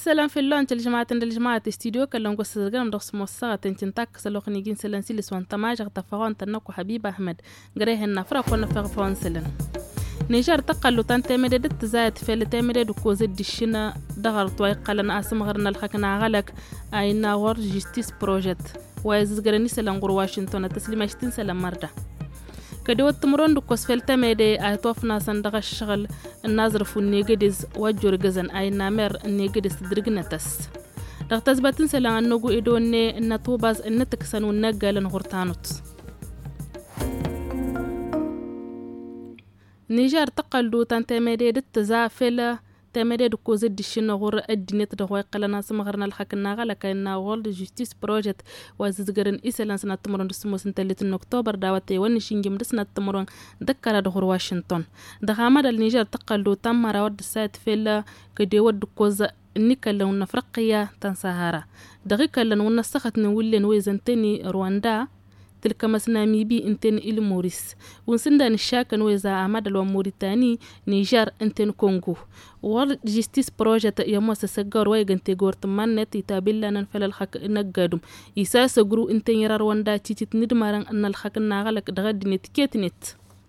السلام في اللون الجماعة استديو كلهم قصدقنا مدرس موسعة تنتاك سلوخ نيجين سلان سيلس وانتماج تفاون تنكو حبيب أحمد جريه النفرة كنا فغفون سلن نيجر تقلو تنتمد دت زايد في التمد دكوزد دشنا دغر طويق لنا اسم غرنا الحكنا غلق اينا غور جستيس بروجكت ويزغرني سلان غور واشنطن تسليمشتين سلام مرده كدو التمرون دكوس في التمد ايتوفنا صندوق الشغل الناظر فنيجدز وجور غزن اينا مر نيجدز درغنا تس دغتزبتن سلان نوغو ادوني ان توباز ان تكسنو نغالن غورتانوت نيجر تقلدو تنتمدي دتزافل تمدي دكوزد دشنا غور ادنيت دغوي قلنا سمغرنا الحكنا غلكنا وورلد جستيس بروجكت وازغرن اسلان سنه تمرون دسمو سنتلت اكتوبر داوتي ونشينجم دسنا تمرون دكرا دغور واشنطن دغامد النيجر تقلدو تمرا ود سات فيلا كدي ود كوز نيكلون نفرقيا تنسهارا دغيكلن ونسخت نولن ويزنتني رواندا تلك مسنامي بي انتن إلى موريس ونسندان الشاكن ويزا عمد موريتاني نيجر انتن كونغو وورلد جستيس بروجكت يموس سجار ويغن تيغور تمانت يتابل ننفل الحق نقادم يساس غرو انتن يرار واندا تيتت ندمارن ان الحق ناغلق دغد نتكيت نت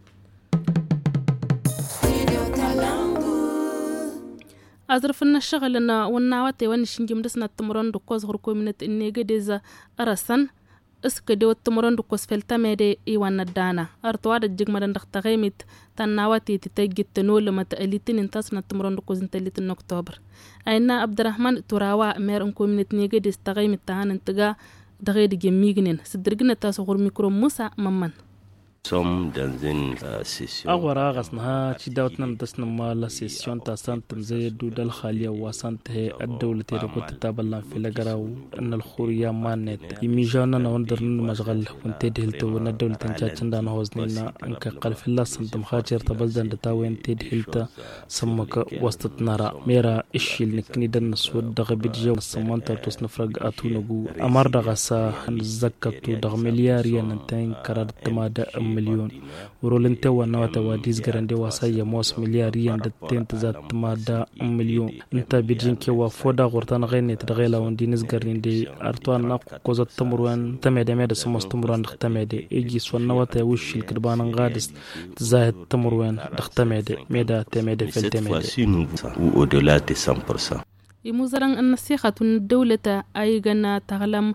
أزرفنا الشغلنا ونعواتي ونشنجم دسنا التمرون دكوز غركو منت إني قديزة أرسن اسكدو التمرون دكوس فلتميدي إيوان الدانا أرتواد الجغمدان دختغيمت تناواتي تتجي التنول لما تأليتين انتاسنا التمرون دكوز انتاليتين أكتوبر أينا عبد الرحمن تراوا مير انكو منت نيجي استغيمت تهان انتغا دغيد جميغنين سدرغنا تاسو غور ميكرو موسى ممن أغورا غصنها تشداوتنا ندسنا مالا سيسيون تاسان تنزي دودال خالية واسانت هي الدولة تيرقو تتابلان في لغراو أن الخوريا مانت يميجانا نوندرن مشغل وانتيد هلتو وان الدولة تنشاچن دان هوزنينا انك قلف الله سنتم خاجر تبزدان دتاوين تيد هلتا سمك وسط نارا ميرا إشيل نكني دن نسود دغ بيدجو نسمان تاتوس نفرق أتونغو أمار دغسا نزكتو دغ ملياريا ننتين كراد تمادا مليون ورولنتا ونواتا وديز غراندي واسايا موس ملياريا دتين تزات مادا مليون انت بيجين كيوا فودا غورتان غيني تدغيلا وندينز غريندي ارتوان ناق كوزات تمروان تميدا ميدا سموس تمروان دختميدي ايجي سونواتا وش الكربان غادس تزاهد تمروان دختميدي ميدا تميدا فلتميدي au-delà de 100%. يموزران النصيحة الدولة ايغانا تغلم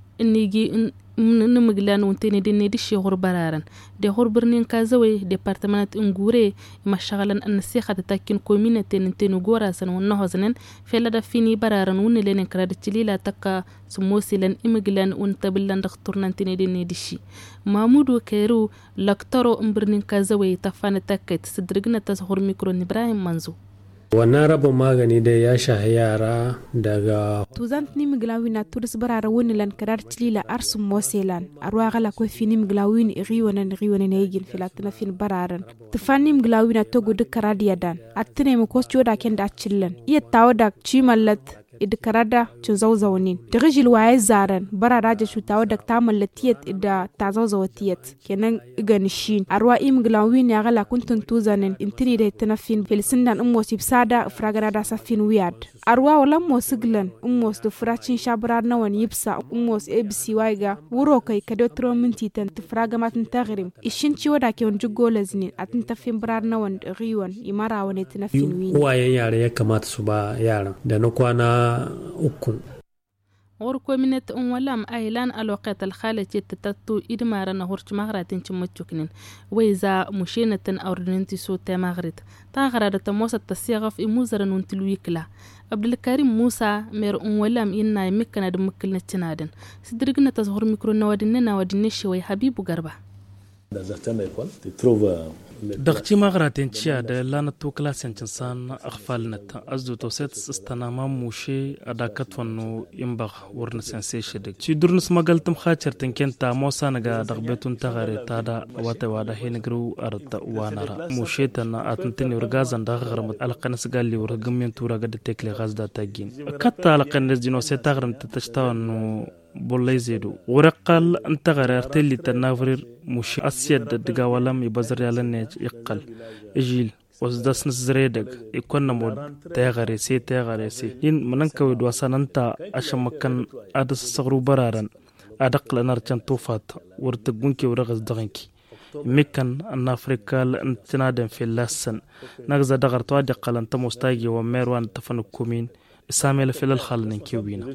انيجي نمغلان ونتيني دي دشي غرباران دي غربرنين كازوي ديبارتمانات انغوري مشغلن النسيخة تاكين كومينتين انتينو غوراسن ونهوزنن فيلا فيني برارن ونلين كرادتلي لا تكا سموسيلن امغلان ونتبلن دختورنا انتيني دي دشي محمود كيرو لكترو امبرنين كازوي تفان تاكيت سدرغنا تسغور ميكرو ابراهيم منزو wannan rabin magani dai ya shahi yara daga tuzant ni miglawina turis barara woni lan kadar tilila arsum moselan arwa gala ko fini miglawin riwonan yegin filatna fin bararan tufani miglawina togo de karadiyadan atne mo ko choda ken da chillan iya tawda chimallat idkarada chuzawzawnin dirjil waye zaran barara ja shutawa da tamallatiet da tazawzawatiyet kenan iganishin arwa imglawin ya gala kuntun tuzanen intini da tanafin filsindan ummosib sada fragarada safin wiad arwa wala mosiglan ummos do frachin shabrar nawan yipsa ummos abc waiga wuro kai kado trominti tan fragamat tagrim ishin ciwada ke on jugolaznin atin tafin brar nawan riwan imara wane tanafin win waye yare ya kamata su ba yaran da na kwana uku وركو منت ولام ايلان الوقت الخالة تتتو ادمارنا هورج مغراتين تشمتشكنين ويزا مشينة اورننتي سو تمغرت تاغرد تموسة تسيغف اموزرن ونتلويكلا عبد الكريم موسى مير ولام ينا يمكن دمكلنا تنادن سدرغنا تظهر ميكرو نوادننا ودنشي وي حبيب غربا دغتي مغراتين تشيا د لانتو كلاسن تنسان اخفالنت ازدو توسيت استناما موشي اداكت فنو يمبغ ورنسنسي شدك تي درنس مغلتم خاطر تنكنتا موسانغا دغبتون تغاري تادا وادا هينغرو ارت وانارا موشي تن اتنتني ورغازن دغرمت القنس غالي ورغمين تورا غد تكلي غازدا تاجين كتا القنس دينو سيتاغرم تتشتاونو بوليزيدو ورقال انت غررتلي تنافرير مش اسيد دغاولم يبزر يالن يقل اجيل was das zredeg ikonna mod tagare se in mananka wed wasananta ashamakan adas sagru bararan adaqla narchan tufat warta gunki waragas daganki مكان أن أفريقيا انتنادن في اللسن نغزا دغرتوا دقلن تمستاجي وميروان تفنكومين سامي في الخال نكيوبينا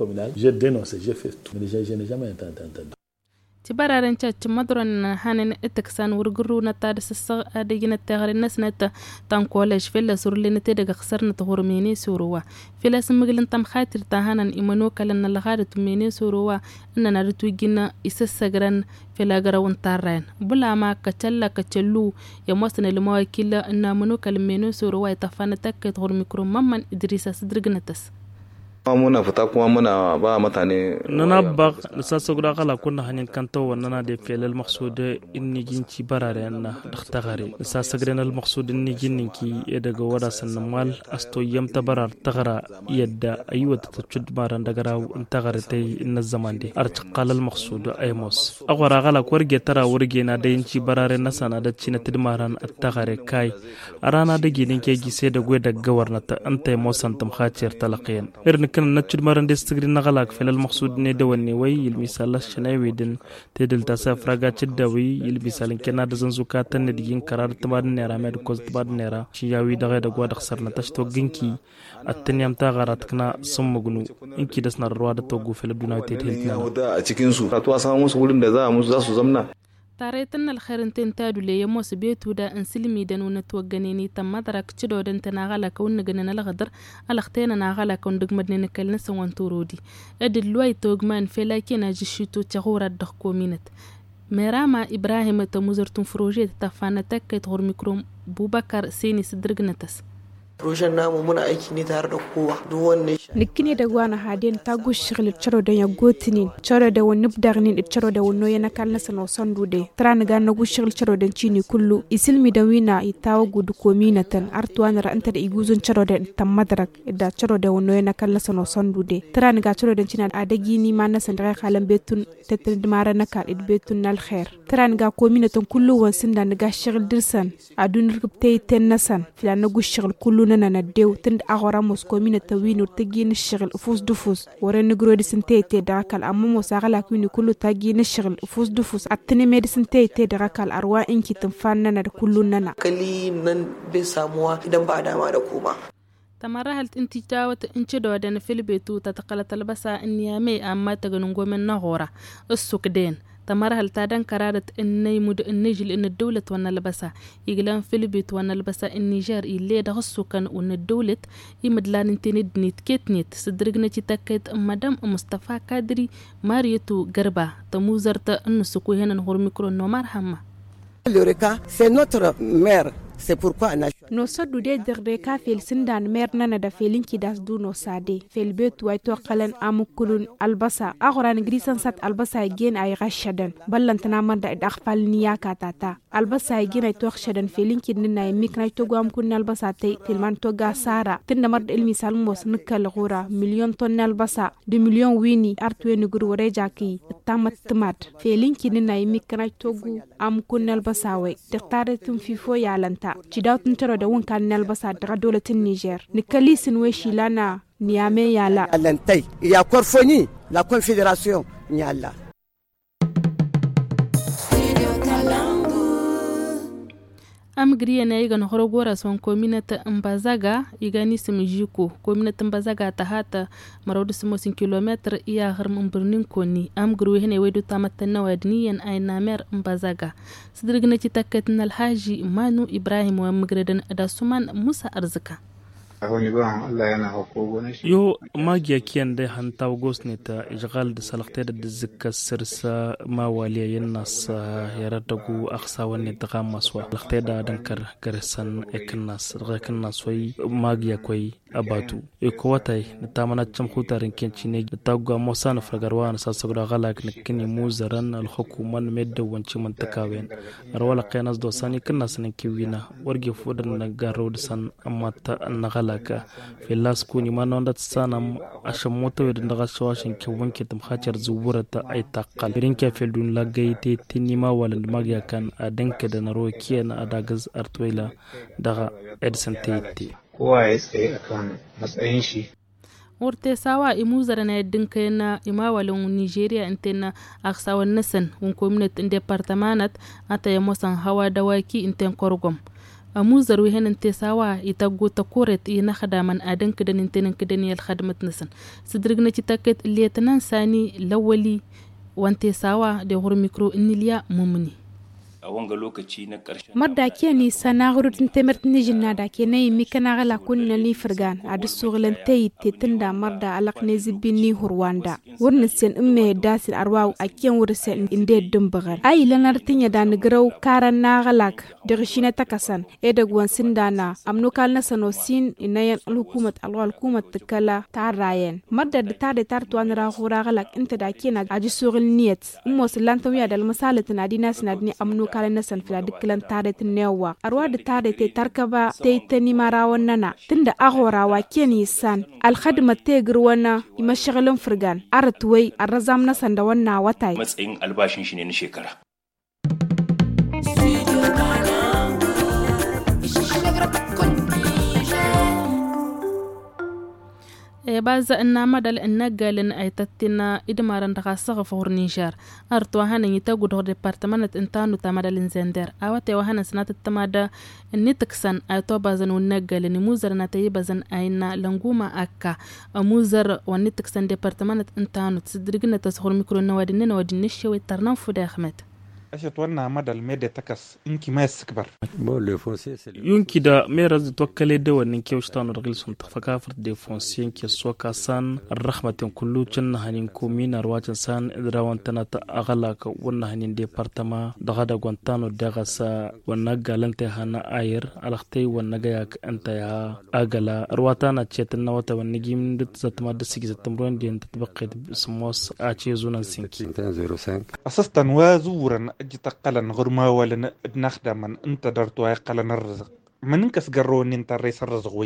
تبارارن تشات مدرن هانن اتكسان ورغرو نتا دس ادينا تغرن نسنت تان كولج فيلا سورلين تدغ خسرنا تهورميني سوروا فيلا سمغلن تم خاطر تهانن ايمانو كلن لغارت ميني سوروا اننا رتوجينا اسسغرن فيلا غراون تارين بلا ما كتلا كتلو يمسن المواكيل ان منو كلمينو سوروا تفانتك تهور ميكرو ممن ادريسا سدرغنتس muna fita kuma muna ba mutane nana bag sasa guda kala kunna hanin kanto wannan da felal maqsud inni ginci barare na dakhtagare sasa grenal maqsud inni ginninki daga wada sannan mal asto yamta barar tagara yadda ayyuta tachud baran daga raw tagare tay inna zamande artiqal al maqsud aymos agwara kala korge tara wurge na da yinci barare na sana da cina tidmaran tagare kai arana da ginin ke gise da gwe daga warnata antay mosantum khatir talaqiyan كان نتشد مرن دستغري نغلاق في المقصود ندوني وي المثال شناوي دن تدل تسافر راجات الدوي المثال كنا دزنزوكات نديين قرار تباد نيرا مد كوز تباد نيرا شياوي دغه دغوا دخسرنا تشتو جنكي التنيام تاغرات كنا سمغنو انكي دسنا رواد توغو في اليونايتد هيلث a cikin su to samu musu wurin da za mu za su zamna تاريتن الخيرنتين تادو لي يموس بيتو دا انسلمي دانو نتوغنيني تم مدرك تشدو دان تناغالا كون نغننا لغدر الاختين ناغالا كون دغمدني نكلنا سوان تورودي ادل لوي توغمان فلاكينا جشيتو تغورا دخكو مينت ميراما ابراهيم تموزرتون فروجي تفانا تك تغور ميكروم بوبكر سيني سدرغنتس projen namu muna aiki ne tare da kowa duk wanne nikini da gwana hadin ta gushigil charo da ya gotinin charo da wani bdarnin charo da wano yana kalna sano sandude tran ga na gushigil charo da chini kullu isilmi da wina itawa gudu kominatan artuana anta da iguzun charo da tamadrak da charo da wano yana kalna sano sandude tran ga charo da china adagi ni ma na sandra khalan betun tetel mara na kal betun nal khair tran ga kominatan kullu wansin da ga shigil dirsan adun rubte ten nasan filan na gushigil kullu nana dew tind agora moskomina tawinu tagin shigil fus dufus wara nigro di sintete dakal amma mosagala kuni kullu tagin shigil fus dufus atni medicine tete dakal arwa inki tunfanna na kullu nana kali nan bai samuwa idan ba dama da kuma tamara halt inti tawat inci do da na filbetu ta taqala talbasa inniyame amma taganun gomen na hora usukden tamara hal tadan kararat innay mud innijil in dawlat wana labasa iglan filibit wana labasa in Niger ille da hasukan un dawlat imadlan tinid nit ketnit sidrigna ci takait madam Mustafa Kadri Mariyatu Garba tamuzarta ansuku henan hor micro no marhama L'Eureka c'est notre mère. C'est pourquoi no soddu de derde ka fel sindan mer nana da felin ki das du no sade fel betu way to qalan amukulun albasa agoran grisan sat albasa gen ay gashadan ballantana man da dakhfal niya katata albasa gen ay to gashadan felin ki nina mikna to gam kun albasa tay filman to ga sara tinda mar ilmi salmos nikal gura million ton albasa 2 million wini artwe ni guru wore jaki tamat tamat felin ki nina mikna to gu am kun albasa way diktare tum fifo yalanta ci dawtun taro da won kan albasa daga dolatin Niger ni kalisin we shilana niame yala alantay ya korfoni la confédération nyalla am griya na igan horogora son community Mbazaga igani simjiko community Mbazaga ta hata marodu simosin kilometer iya harmun birnin koni am gru hene wedu tamatan wadniyan ay namer Mbazaga sidirgna ci takkatin alhaji Manu Ibrahim wa migredan da suman Musa Arzika yo magiya kiyan da hantaw gosneta ijgal da salaqteed da zikka sirsa ma waliya yannas yaradagu aqsa wani daga maswa laqteeda dankar garsan eknas way magiya koy abatu ko watai na tamana cham khutarin kenci ne ta ga mosa na fragarwa na sasagra galak na kini muzaran al hukuman medda wanci mantakawen arwala qenas do sani kana sanin kiwina warge fudan na garo da san amma ta na galaka filas kuni manonda sanam asham moto da daga shawashin kiwon ke tamkhachar zuburata ay taqal birin ke feldun lagaite tinima walan magya kan adanka da na rokiya na adagaz artoila daga edson tate kowa ya tsaye akan matsayin shi urte sawa imuzara na dinka na imawalin Nigeria intena aksawan nasan un community departamentat ata yamosan hawa dawaki inten korgom amuzar wehen te sawa ita gota koret ina khadaman adan kidan intenen kidan yal khadmat nasan sidrigna ci taket lieutenant sani lawali wante sawa da hur micro iniliya mumuni a wanga lokaci na ƙarshen marda ke ni sana gurutun temert ni jinna da ke nay mi kana gala kunna ni firgan adu suglan tay tetinda marda alaq ne zibin ni hurwanda wurni sen imme dasil arwa akiyan wursen inde dumbagar ay lanar tinya da nigraw karan na galak dirshina takasan e da gwansin dana amnu kal na sanosin inayan hukumat alwal hukumat kala tarayen marda da tare tartuan ra khura galak inta da ke na aju sugl niyet ummo silantawiya dal masalatin adina sinadni amnu kala na sanfila dukkan tare tin newa arwa da tare te tarkaba te tani marawan nana tunda aghora ken yisan al khadma te girwana ima shagalin firgan artuwai arrazam na sanda wannan watai matsayin albashin shi ne na shekara baza inna madal inna galin ay tattina idmaran daga saga for Niger arto hana yita gudo departament intanu tamadalin zender awate wa hana sanata tamada inni taksan ato bazan wonna galin muzar na tayi bazan ayna languma akka muzar wonni taksan departament intanu tsidrigna taskhur mikro nawadin nawadin shewe tarnan fuda ahmed أشياء تونا مدى الميديا تكس إنكي ما يسكبر. يمكن دا ميرز توكل دوا إنكي وشتان رجل سنت فكافر ديفونسي إنكي سوكا سان الرحمة كله جنة هنين كومين أرواج سان إدراوان تنات أغلاك ونا هنين ديبارتما دغدا غوانتانو دغسا ونجا لنته هنا أير ألختي ونجاك أنت يا أغلا أرواتنا تشتنا وتا ونجيم دتزت ما دسيك زتمرون دين تتبقى سموس أشيزونا سينكي. أساسا وزورا أجتقلن غرما ولا نخدم أنت درتوا يقلن الرزق من كس جرون أنت الرئيس الرزقوي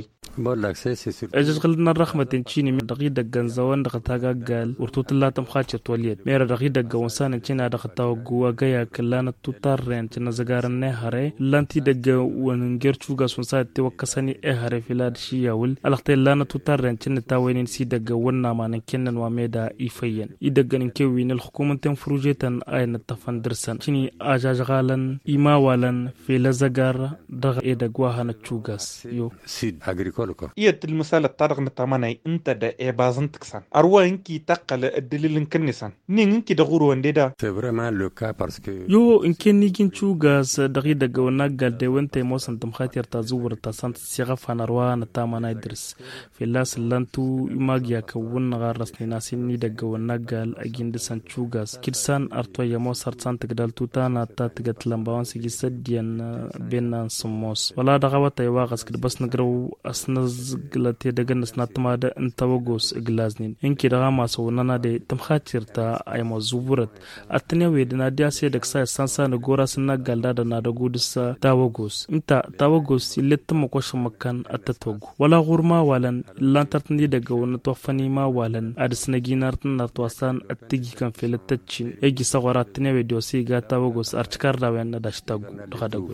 أجل قلنا الرحمة تنشيني من دقيقة جنزوان دقتها قال ورتوت الله تمخاتش توليد مير دقيقة جوانسان تشينا دقتها جوا جايا كلنا تطرين تنا زجار النهاري لانتي دقة ونجر شوجا سونسات توكسني إهاري في لاد شياول الأختي لنا تطرين تنا تاوين سي دقة ونا ما نكنن وميدا إيفين إدقة نكوين الحكومة تنفرجتن أين التفندرسن شيني أجاجغالن إيماوالن في لزجار دق إدقة وهنا تشوجاس يو سيد أغريكولوكا إيه المثال الطارق نتامناي أنت دا إبازن تكسان أروى إنكي تقل الدليل إنكنسان نين إنكي دغورو ونديدا c'est vraiment le cas parce que يو إنكن نيجين تشوجاس دقيقة جونا قال ده وانت موسن تمخاتير تزور تسانت سيغف عن أروى نتامنا يدرس في اللاس لانتو يماجيا كون غارسني ناسين نيدا جونا قال أجين دسان تشوجاس كيرسان أرتوى يموس هرسان تقدال توتانا تاتقت لمباوان سيجي سديان بينا سموس ولا دغوات يواغس كده بس نقرو أسنز قلتي دقنس ناتمادا انتوغوس إغلازنين إنكي دغاما سونانا دي تمخاتير تا أيما زوبورت أتنيوي دينا دي أسيا دكسا سانسا نغورا سنة قلدادا نادغودسا تاوغوس انتا تاوغوس اللي تمكوش مكان أتتوغو ولا غورما والن لانترتني دقو نتوفاني ما والن أدسنجي نارتن نارتواسان أتجي كان في لتتشين يجي سغورات تنيوي ديوسيغا تاوغوس أرشكار داوين نداشتاغو دخداغو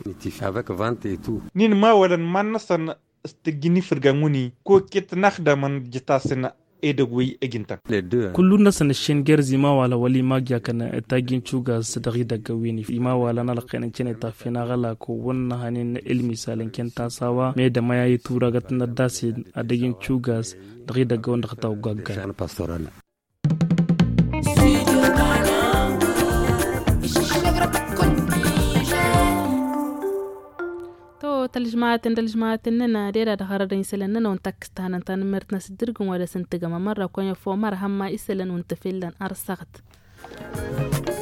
نين ما ولا ما نصن استجني فرجانوني كو كيت نخدم من جتاسنا إدغوي إجنتا كلنا سنشين جرزي ما ولا ولي ما جا كان تاجين شوغا صدقي دغويني في ما ولا نلقين تشين تافينا غلا كو ون هنين المثال كان تاسوا ميدا ما يتورا غتنا داسي ادغين شوغا دغي دغون دغتاو غاغا باستورال تلجمات إننا ديرا دخارة يسلنا ونتكستان أنتان مرتنا سدرقون ولا سنتقم مرة كون يفو مرة هم ما يسلن ونتفلن أرسغت